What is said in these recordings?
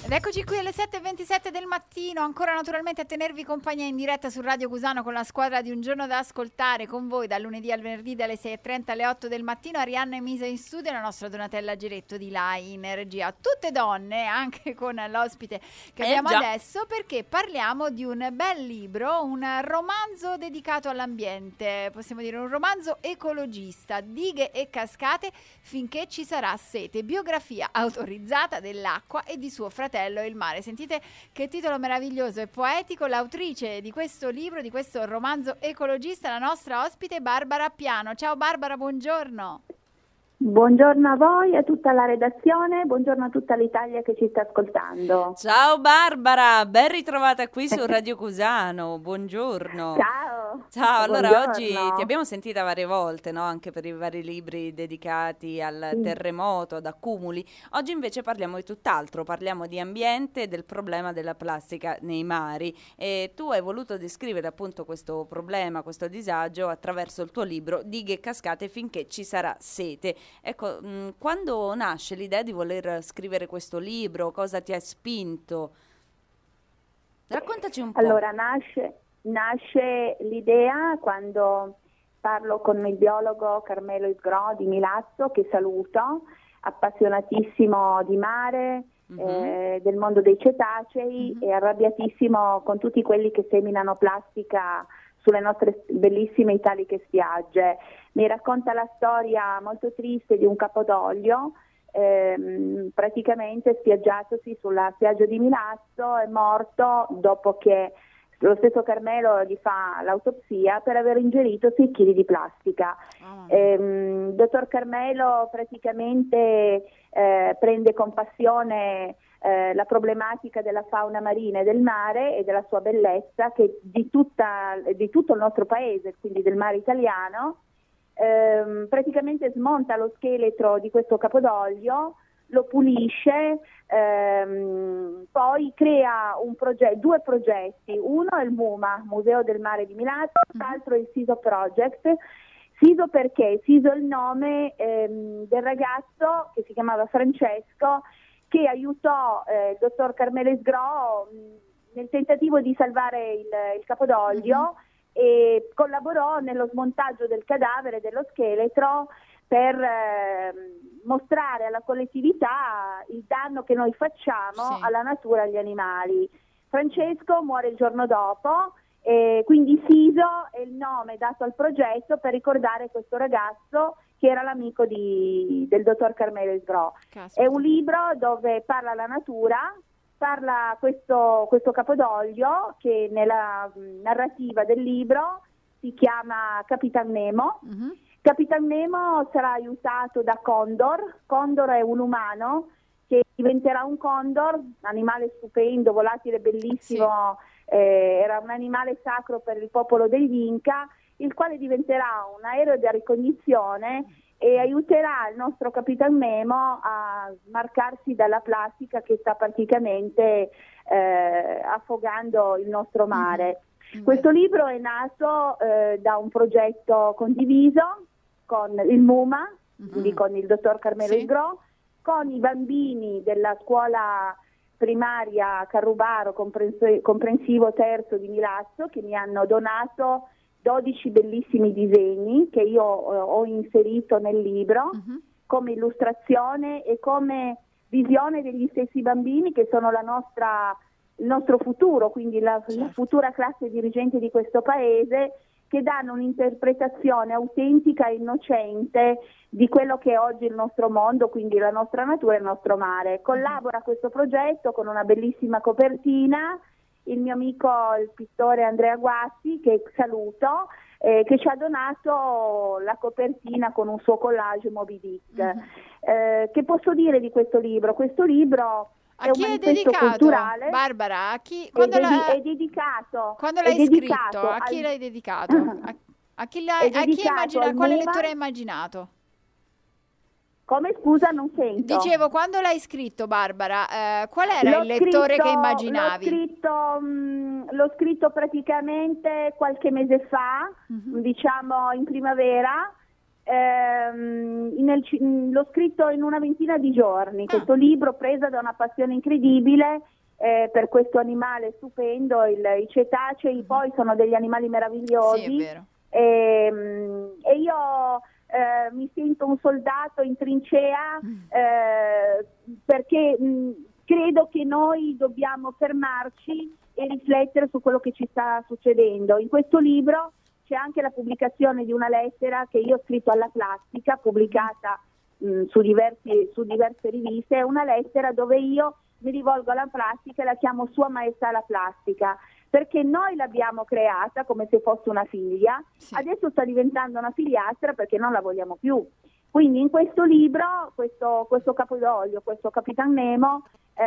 Ed eccoci qui alle 7:27 del mattino, ancora naturalmente a tenervi compagnia in diretta su Radio Cusano con la squadra di Un Giorno da Ascoltare, con voi dal lunedì al venerdì dalle 6:30 alle 8 del mattino. Arianna e Misa in studio e la nostra Donatella Giretto di là in regia. Tutte donne, anche con l'ospite che abbiamo adesso, perché parliamo di un bel libro, un romanzo dedicato all'ambiente, possiamo dire un romanzo ecologista, Dighe e cascate finché ci sarà sete, biografia autorizzata dell'acqua e di suo fratello il mare. Sentite che titolo meraviglioso e poetico. L'autrice di questo libro, di questo romanzo ecologista, la nostra ospite Barbara Appiano. Ciao Barbara, buongiorno. Buongiorno a voi, a tutta la redazione, buongiorno a tutta l'Italia che ci sta ascoltando. Ciao Barbara, ben ritrovata qui su Radio Cusano, buongiorno. Ciao, allora buongiorno. Oggi ti abbiamo sentita varie volte, no? Anche per i vari libri dedicati al terremoto, ad accumuli. Oggi invece parliamo di tutt'altro, parliamo di ambiente e del problema della plastica nei mari. E tu hai voluto descrivere appunto questo problema, questo disagio attraverso il tuo libro Dighe e cascate finché ci sarà sete. Ecco, quando nasce l'idea di voler scrivere questo libro? Cosa ti ha spinto? Raccontaci un po'. Allora, nasce l'idea quando parlo con il biologo Carmelo Isgro di Milazzo, che saluto, appassionatissimo di mare, del mondo dei cetacei e arrabbiatissimo con tutti quelli che seminano plastica sulle nostre bellissime italiche spiagge. Mi racconta la storia molto triste di un capodoglio, praticamente spiaggiatosi sulla spiaggia di Milazzo, è morto dopo che lo stesso Carmelo gli fa l'autopsia per aver ingerito 6 kg di plastica. Dottor Carmelo praticamente prende con passione la problematica della fauna marina e del mare e della sua bellezza, che di tutto il nostro paese, quindi del mare italiano. Praticamente smonta lo scheletro di questo capodoglio, lo pulisce, poi crea due progetti. Uno è il MUMA, Museo del Mare di Milazzo, l'altro è il SISO Project. SISO perché? SISO è il nome del ragazzo che si chiamava Francesco, che aiutò il dottor Carmelo Isgro nel tentativo di salvare il capodoglio e collaborò nello smontaggio del cadavere, dello scheletro, per mostrare alla collettività il danno che noi facciamo alla natura e agli animali. Francesco muore il giorno dopo, quindi SISO è il nome dato al progetto per ricordare questo ragazzo che era l'amico del dottor Carmelo Isgro. È un libro dove parla la natura, parla questo capodoglio che nella narrativa del libro si chiama Capitan Nemo. Capitan Nemo sarà aiutato da Condor. Condor è un umano che diventerà un condor, animale stupendo, volatile, bellissimo, era un animale sacro per il popolo degli Inca, il quale diventerà un aereo da ricognizione e aiuterà il nostro Capitan Nemo a smarcarsi dalla plastica che sta praticamente affogando il nostro mare. Questo libro è nato da un progetto condiviso con il MUMA, quindi con il dottor Carmelo Isgro, con i bambini della scuola primaria Carrubaro comprensivo terzo di Milazzo, che mi hanno donato 12 bellissimi disegni che io ho inserito nel libro come illustrazione e come visione degli stessi bambini, che sono il nostro futuro, quindi la futura classe dirigente di questo paese, che danno un'interpretazione autentica e innocente di quello che è oggi il nostro mondo, quindi la nostra natura e il nostro mare. Collabora a questo progetto con una bellissima copertina il mio amico il pittore Andrea Guassi, che saluto, che ci ha donato la copertina con un suo collage Moby Dick. Che posso dire di questo libro? Questo libro a chi è dedicato, culturale. Barbara? A chi, quando è dedicato. Quando l'hai scritto? A chi l'hai dedicato? A chi quale lettore hai immaginato? Come, scusa, non sento. Dicevo, quando l'hai scritto, Barbara, qual era il lettore che immaginavi? L'ho scritto praticamente qualche mese fa, diciamo in primavera, l'ho scritto in una ventina di giorni, questo libro preso da una passione incredibile per questo animale stupendo, i cetacei. Poi sono degli animali meravigliosi. Sì, è vero. E io mi sento un soldato in trincea perché credo che noi dobbiamo fermarci e riflettere su quello che ci sta succedendo. In questo libro c'è anche la pubblicazione di una lettera che io ho scritto alla Plastica, pubblicata su diverse riviste. È una lettera dove io mi rivolgo alla Plastica e la chiamo Sua Maestà la Plastica, perché noi l'abbiamo creata come se fosse una figlia, sì. Adesso sta diventando una figliastra perché non la vogliamo più. Quindi in questo libro, questo capodoglio, questo Capitan Nemo,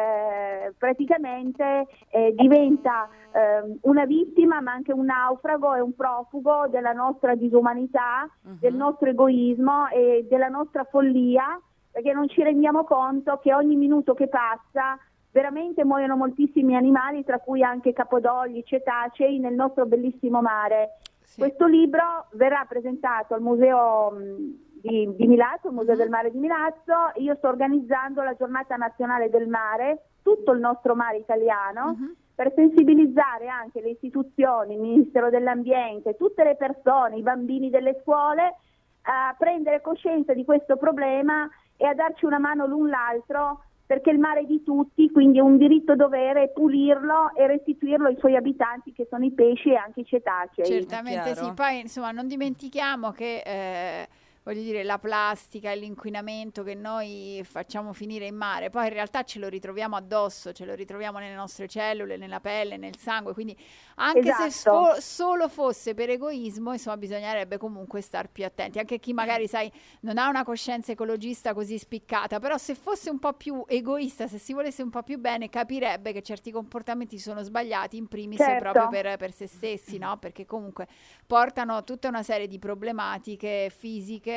praticamente diventa una vittima, ma anche un naufrago e un profugo della nostra disumanità, del nostro egoismo e della nostra follia, perché non ci rendiamo conto che ogni minuto che passa veramente muoiono moltissimi animali, tra cui anche capodogli, cetacei, nel nostro bellissimo mare. Sì. Questo libro verrà presentato al Museo di Milazzo, il Museo del Mare di Milazzo. Io sto organizzando la Giornata Nazionale del Mare, tutto il nostro mare italiano, per sensibilizzare anche le istituzioni, il Ministero dell'Ambiente, tutte le persone, i bambini delle scuole, a prendere coscienza di questo problema e a darci una mano l'un l'altro, perché il mare è di tutti, quindi è un diritto dovere pulirlo e restituirlo ai suoi abitanti, che sono i pesci e anche i cetacei. Certamente sì, poi insomma non dimentichiamo che voglio dire, la plastica e l'inquinamento che noi facciamo finire in mare, poi in realtà ce lo ritroviamo addosso, ce lo ritroviamo nelle nostre cellule, nella pelle, nel sangue, quindi anche se solo fosse per egoismo, insomma, bisognerebbe comunque star più attenti. Anche chi magari, sai, non ha una coscienza ecologista così spiccata, però se fosse un po' più egoista, se si volesse un po' più bene, capirebbe che certi comportamenti sono sbagliati, in primis proprio per se stessi, no? Perché comunque portano tutta una serie di problematiche fisiche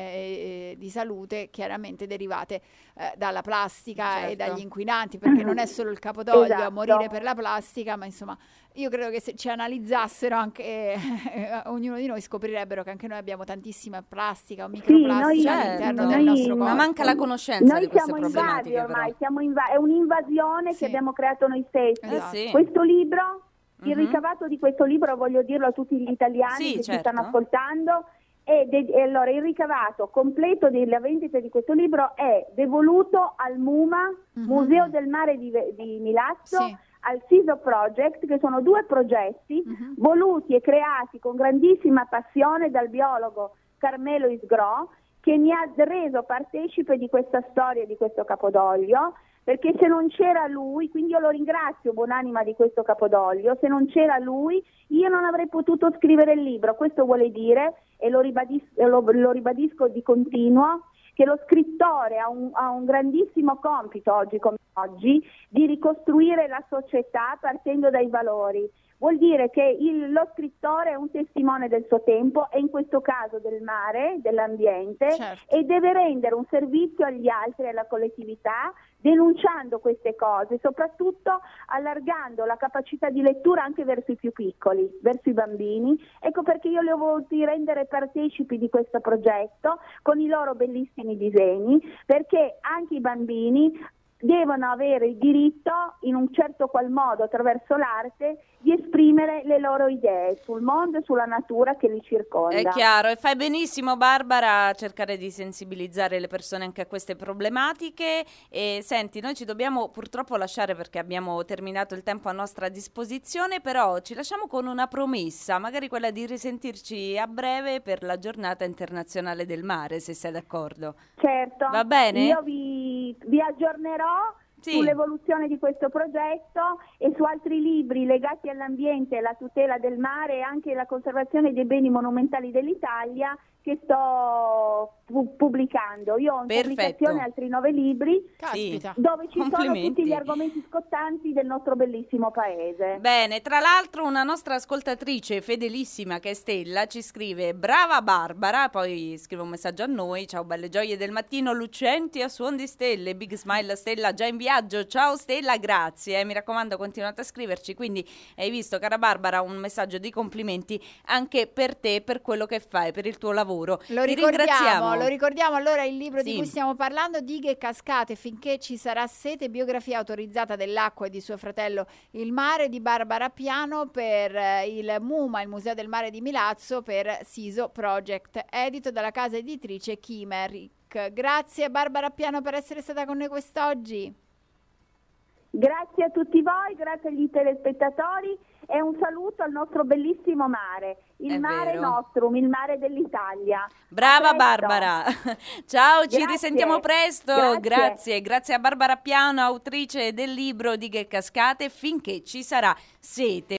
e di salute chiaramente derivate dalla plastica e dagli inquinanti, perché non è solo il capodoglio a morire per la plastica, ma insomma io credo che se ci analizzassero anche ognuno di noi scoprirebbero che anche noi abbiamo tantissima plastica o microplastica all'interno del nostro corpo. Ma manca la conoscenza di queste problematiche. Ormai è un'invasione che abbiamo creato noi stessi. Sì. Questo libro, il ricavato di questo libro, voglio dirlo a tutti gli italiani che ci stanno ascoltando, e allora il ricavato completo della vendita di questo libro è devoluto al MUMA, Museo del Mare di Milazzo, al CISO Project, che sono due progetti voluti e creati con grandissima passione dal biologo Carmelo Isgro, che mi ha reso partecipe di questa storia, di questo capodoglio, perché se non c'era lui, quindi io lo ringrazio, buonanima di questo capodoglio, se non c'era lui io non avrei potuto scrivere il libro. Questo vuole dire, e lo ribadisco di continuo, che lo scrittore ha un grandissimo compito oggi come oggi di ricostruire la società partendo dai valori. Vuol dire che lo scrittore è un testimone del suo tempo, e in questo caso del mare, dell'ambiente, e deve rendere un servizio agli altri e alla collettività, denunciando queste cose, soprattutto allargando la capacità di lettura anche verso i più piccoli, verso i bambini. Ecco perché io li ho voluti rendere partecipi di questo progetto con i loro bellissimi disegni, perché anche i bambini devono avere il diritto, in un certo qual modo, attraverso l'arte, di esprimere le loro idee sul mondo e sulla natura che li circonda. È chiaro, e fai benissimo, Barbara, a cercare di sensibilizzare le persone anche a queste problematiche. E senti, noi ci dobbiamo purtroppo lasciare perché abbiamo terminato il tempo a nostra disposizione, però ci lasciamo con una promessa, magari quella di risentirci a breve per la Giornata Internazionale del Mare, se sei d'accordo. Certo. Va bene? Io vi aggiornerò sull'evoluzione di questo progetto e su altri libri legati all'ambiente, la tutela del mare e anche la conservazione dei beni monumentali dell'Italia che sto pubblicando. Io ho in pubblicazione altri 9 libri dove ci sono tutti gli argomenti scottanti del nostro bellissimo paese. Bene, tra l'altro una nostra ascoltatrice fedelissima, che è Stella, ci scrive: brava Barbara, poi scrive un messaggio a noi: ciao belle gioie del mattino lucenti a suon di stelle, big smile Stella già inviato viaggio. Ciao Stella, grazie, mi raccomando continuate a scriverci. Quindi hai visto, cara Barbara, un messaggio di complimenti anche per te, per quello che fai, per il tuo lavoro. Ti ringraziamo. Lo ricordiamo allora il libro di cui stiamo parlando, Dighe e cascate finché ci sarà sete, biografia autorizzata dell'acqua e di suo fratello il mare, di Barbara Piano, per il MUMA, il Museo del Mare di Milazzo, per Siso Project, edito dalla casa editrice Chimeric. Grazie Barbara Piano per essere stata con noi quest'oggi. Grazie a tutti voi, grazie agli telespettatori e un saluto al nostro bellissimo mare, il mare nostrum, il mare dell'Italia. Brava Barbara, ciao, ci risentiamo presto. Grazie a Barbara Piano, autrice del libro Dighe e cascate finché ci sarà sete.